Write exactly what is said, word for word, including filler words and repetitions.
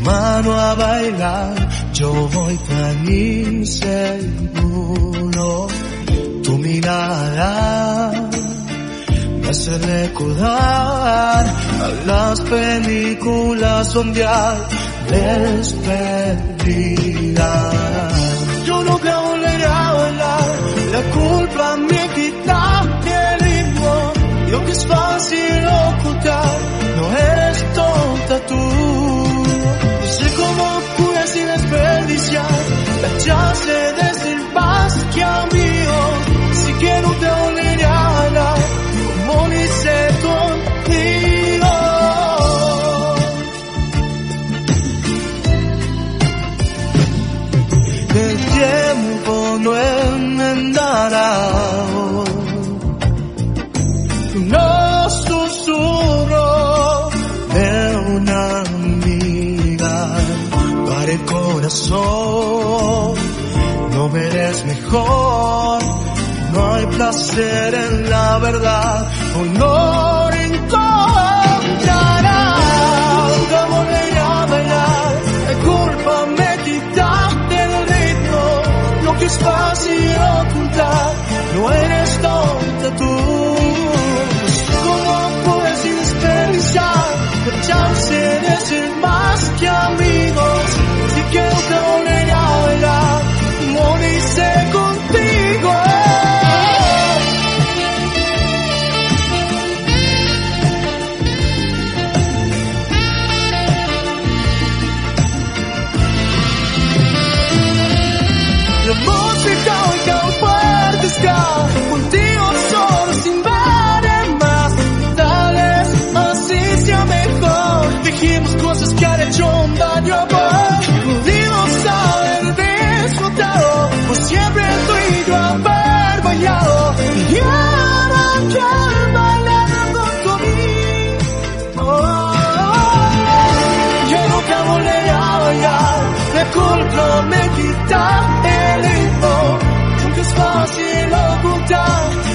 mano a bailar, yo voy tan inseguro. Tu mirada me hace recordar a las películas donde hay despedida. Yo nunca volveré a bailar, la culpa me quita el ritmo. Y aunque es fácil ocultar, no eres tonta tú. No sé cómo pude así desperdiciar la chance de ser más que amigos. Así que no te volveré a bailar como lo hice contigo. El tiempo no enmendará los susurros de una amiga. Para el corazón no me eres mejor. No hay placer en la verdad, honor encontrará. Nunca volveré a bailar, la culpa me quitaste del ritmo. Lo que es fácil ocultar, no eres tonta tú. ¿Cómo puedes desperdiciar la chance de ser más que amigos? Si que nunca volveré a bailar, como lo hice contigo. La música hoy tan fuerte está, contigo solo sin ver más. Tal vez así sea mejor. Dijimos cosas que han hecho un daño amor. Pudimos haber disfrutado por siempre tú y yo haber bailado. Y ahora quiero bailar conmigo. Yo nunca volveré a bailar, la culpa me quita el ritmo. Nunca es fácil ocultar,